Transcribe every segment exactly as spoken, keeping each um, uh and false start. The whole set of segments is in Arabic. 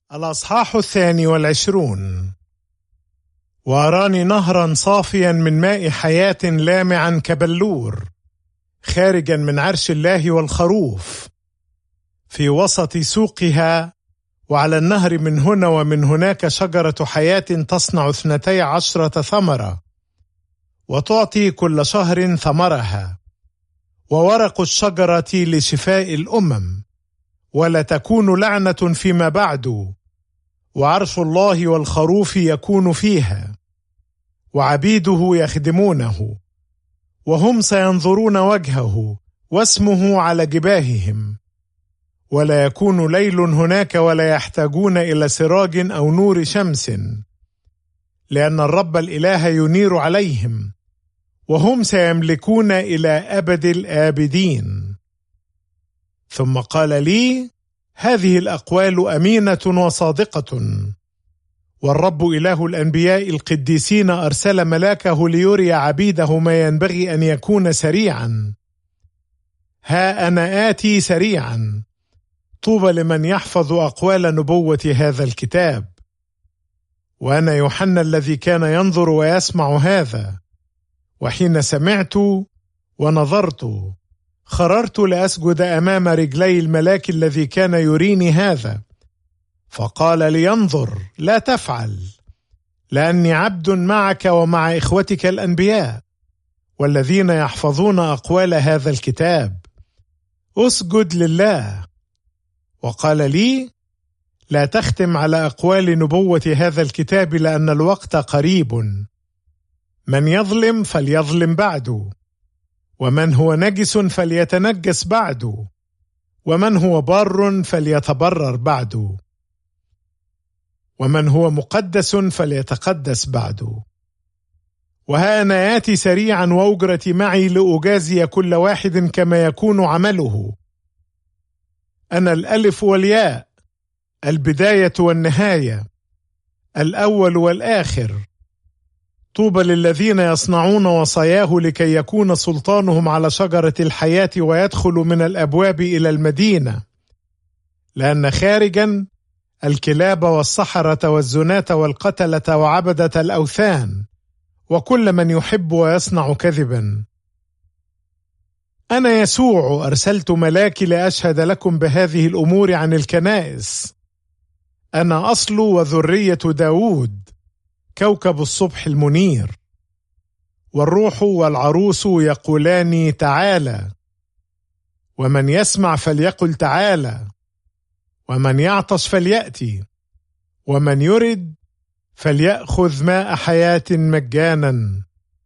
الأصحاح الثاني والعشرون. وأراني نهرا صافيا من ماء حياة لامعا كبلور خارجا من عرش الله والخروف في وسط سوقها، وعلى النهر من هنا ومن هناك شجرة حياة تصنع اثنتي عشرة ثمرة وتعطي كل شهر ثمرها، وورق الشجرة لشفاء الأمم، ولا تكون لعنة فيما بعد، وعرش الله والخروف يكون فيها، وعبيده يخدمونه، وهم سينظرون وجهه واسمه على جباههم، ولا يكون ليل هناك ولا يحتاجون إلى سراج أو نور شمس، لأن الرب الإله ينير عليهم، وهم سيملكون إلى أبد الآبدين. ثم قال لي: هذه الأقوال أمينة وصادقة، والرب إله الأنبياء القديسين أرسل ملاكه ليري عبيده ما ينبغي أن يكون سريعا. ها أنا آتي سريعا، طوبى لمن يحفظ أقوال نبوة هذا الكتاب. وأنا يوحنا الذي كان ينظر ويسمع هذا، وحين سمعت ونظرت خررت لأسجد أمام رجلي الملاك الذي كان يريني هذا، فقال لي: انظر، لا تفعل، لأني عبد معك ومع إخوتك الأنبياء والذين يحفظون أقوال هذا الكتاب، أسجد لله. وقال لي: لا تختم على أقوال نبوة هذا الكتاب، لأن الوقت قريب. من يظلم فليظلم بعد، ومن هو نجس فليتنجس بعد، ومن هو بار فليتبرر بعد، ومن هو مقدس فليتقدس بعد. وها أنا آتي سريعا، وأجرتي معي لأجازي كل واحد كما يكون عمله. أنا الألف والياء، البداية والنهاية، الأول والآخر. طوبى للذين يصنعون وصاياه لكي يكون سلطانهم على شجرة الحياة ويدخلوا من الأبواب إلى المدينة، لأن خارجا الكلاب والسحرة والزناة والقتلة وعبدة الأوثان وكل من يحب ويصنع كذبا. أنا يسوع أرسلت ملاكي لأشهد لكم بهذه الأمور عن الكنائس. أنا أصل وذرية داود، كوكب الصبح المنير. والروح والعروس يقولان: تعالى. ومن يسمع فليقل: تعالى. ومن يعطش فليأتي، ومن يرد فليأخذ ماء حياة مجانا.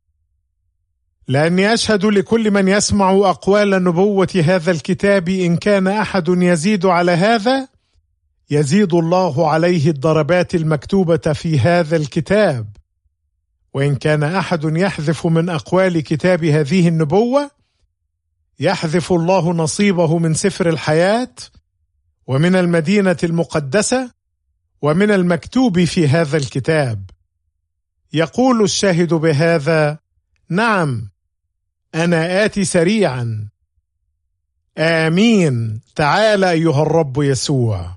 لأني أشهد لكل من يسمع أقوال نبوة هذا الكتاب، إن كان أحد يزيد على هذا يزيد الله عليه الضربات المكتوبة في هذا الكتاب، وإن كان أحد يحذف من أقوال كتاب هذه النبوة يحذف الله نصيبه من سفر الحياة ومن المدينة المقدسة ومن المكتوب في هذا الكتاب. يقول الشاهد بهذا: نعم، أنا آتي سريعا. آمين. تعال أيها الرب يسوع.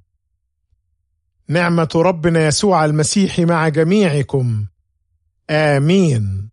نعمة ربنا يسوع المسيح مع جميعكم. آمين.